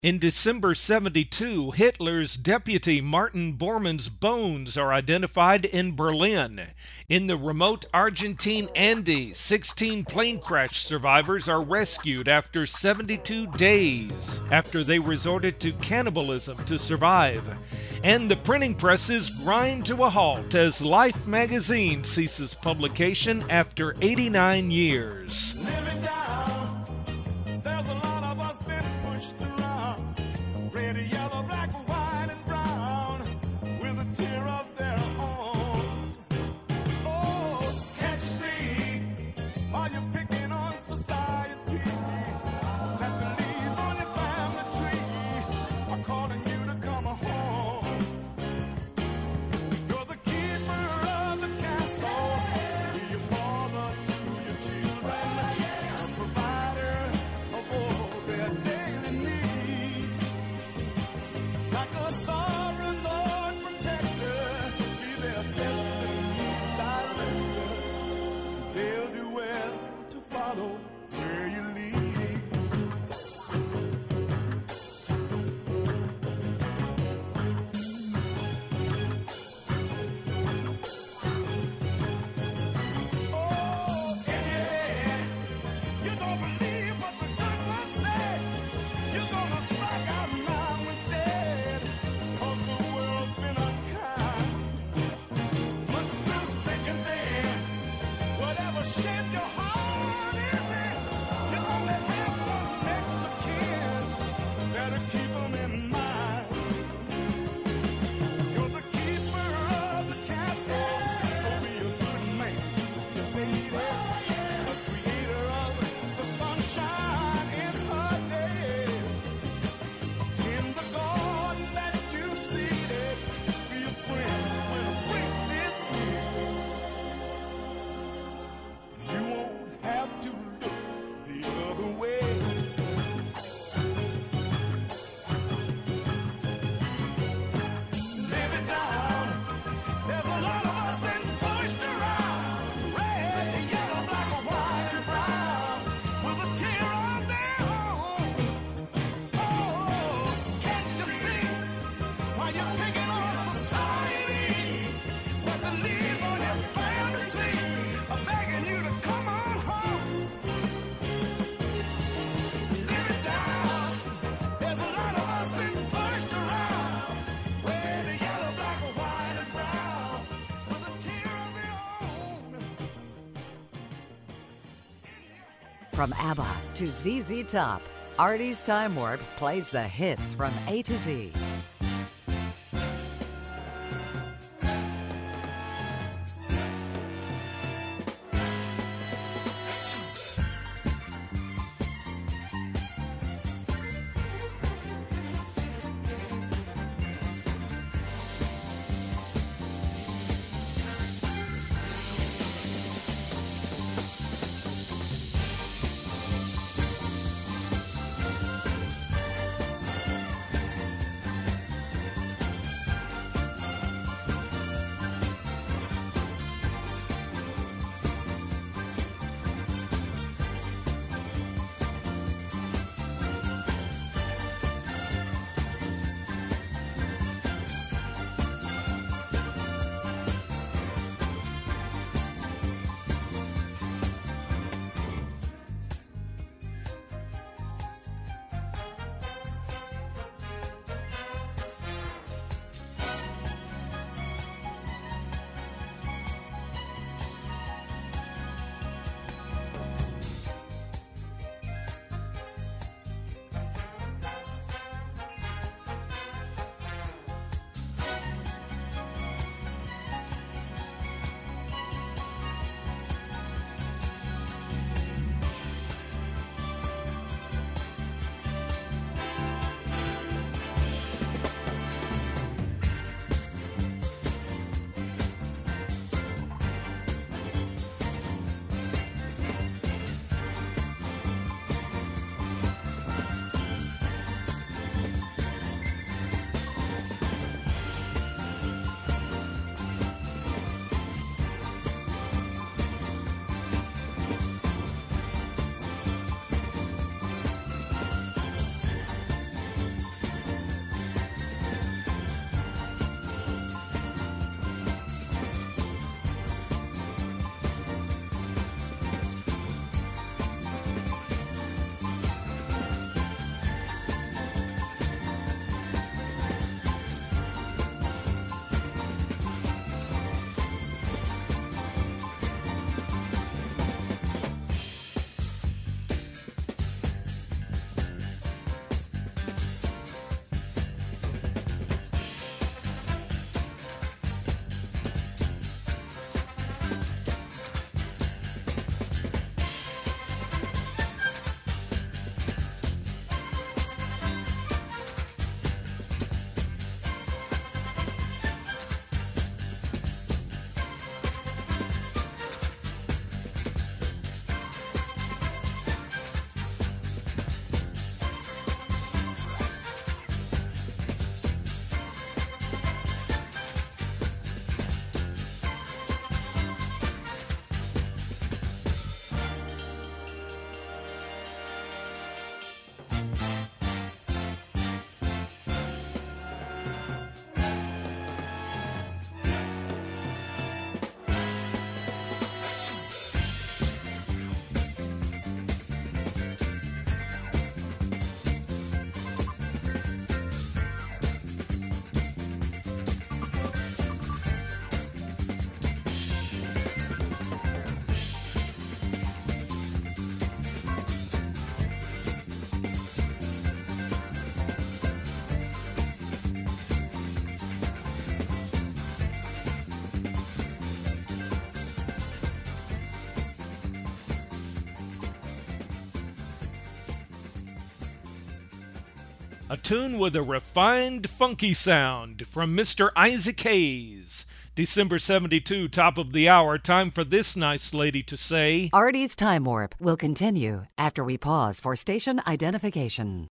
In December 72, Hitler's deputy Martin Bormann's bones are identified in Berlin. In the remote Argentine Andes, 16 plane crash survivors are rescued after 72 days, after they resorted to cannibalism to survive. And the printing presses grind to a halt as Life magazine ceases publication after 89 years. Living down, there's a lot of us been pushed around. Red, yellow, black, white, and brown, with a tear of their own. Oh, can't you see, while you're picking on society, that the leaves on your family tree are calling you to come home. You're the keeper of the castle, be your father to your children, a provider of all their daily needs. Like a sovereign Lord protector, be their destiny's director. They'll do well to follow where you're leading. Oh, in your head, you don't believe what the good ones say. You're gonna strike out now instead, 'cause the world's been unkind. But through thick and thin, whatever shape your heart is in, you only have one next of kin. Better keep them in mind. You're the keeper of the castle, so be a good man to your lady, the creator of the sunshine in her day. In the garden that you seeded, be a friend when a friend is near. You won't have to look the other way. Live it down. There's a lot of us been pushed around. Red, yellow, black, white, and brown, with a tear of their own. Oh, can't you see why you're picking on society? What the leaves on your family tree are begging you to come on home. Live it down. There's a lot of us been pushed around. Red, yellow, black, white, and brown, with a tear of their own. From ABBA to ZZ Top, Artie's Time Warp plays the hits from A to Z. A tune with a refined, funky sound from Mr. Isaac Hayes. December 72, top of the hour. Time for this nice lady to say, Artie's Time Warp will continue after we pause for station identification.